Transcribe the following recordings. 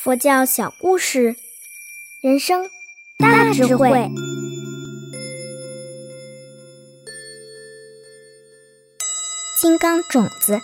佛教小故事，人生大智慧。金刚种子。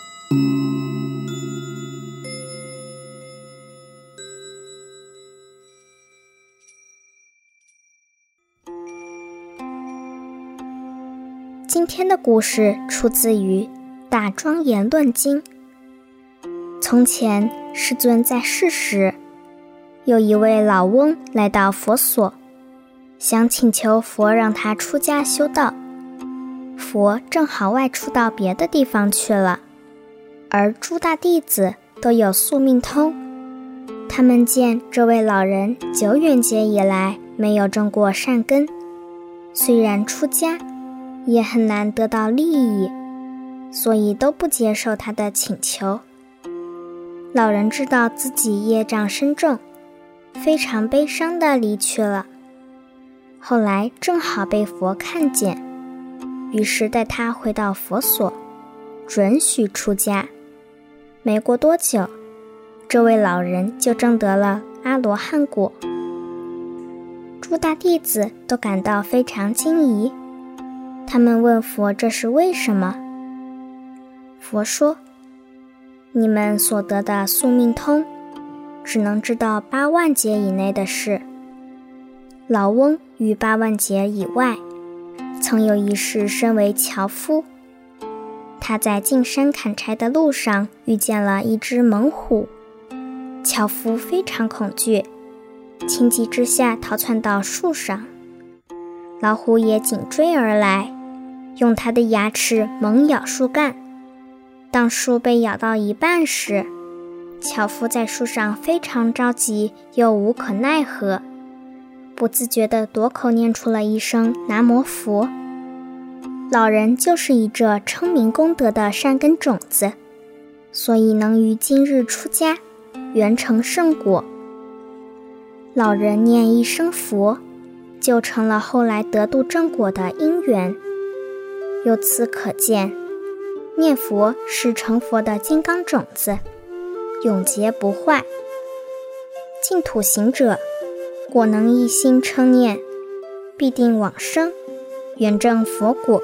今天的故事出自于《大庄严论经》。从前，世尊在世时，有一位老翁来到佛所，想请求佛让他出家修道。佛正好外出到别的地方去了，而诸大弟子都有宿命通。他们见这位老人久远劫以来没有种过善根，虽然出家，也很难得到利益，所以都不接受他的请求。老人知道自己业障深重，非常悲伤地离去了。后来正好被佛看见，于是带他回到佛所，准许出家。没过多久，这位老人就证得了阿罗汉果。诸大弟子都感到非常惊疑，他们问佛这是为什么？佛说，你们所得的宿命通，只能知道8万劫以内的事。老翁于8万劫以外，曾有一世身为樵夫，他在进山砍柴的路上遇见了一只猛虎，樵夫非常恐惧，情急之下逃窜到树上，老虎也紧追而来，用它的牙齿猛咬树干。当树被咬到一半时，樵夫在树上非常着急又无可奈何，不自觉地夺口念出了一声南无佛。老人就是以这称名功德的善根种子，所以能于今日出家，圆成圣果。老人念一声佛，就成了后来得度正果的因缘。由此可见，念佛是成佛的金刚种子，永劫不坏。净土行者果能一心称念，必定往生，圆证佛果。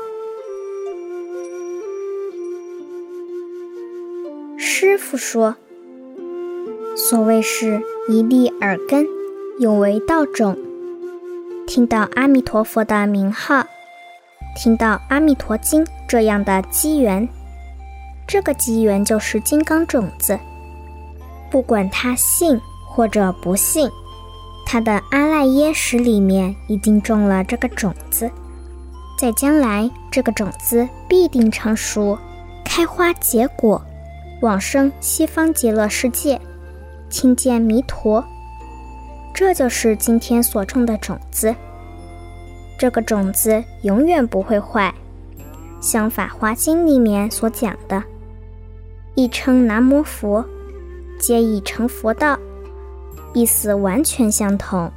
师父说，所谓是一粒耳根，永为道种。听到阿弥陀佛的名号，听到阿弥陀经这样的机缘，这个机缘就是金刚种子。不管他信或者不信，他的阿赖耶识里面已经种了这个种子，在将来这个种子必定成熟，开花结果，往生西方极乐世界，亲见弥陀。这就是今天所种的种子，这个种子永远不会坏。像《法华经》里面所讲的，一称南无佛，皆已成佛道，意思完全相同。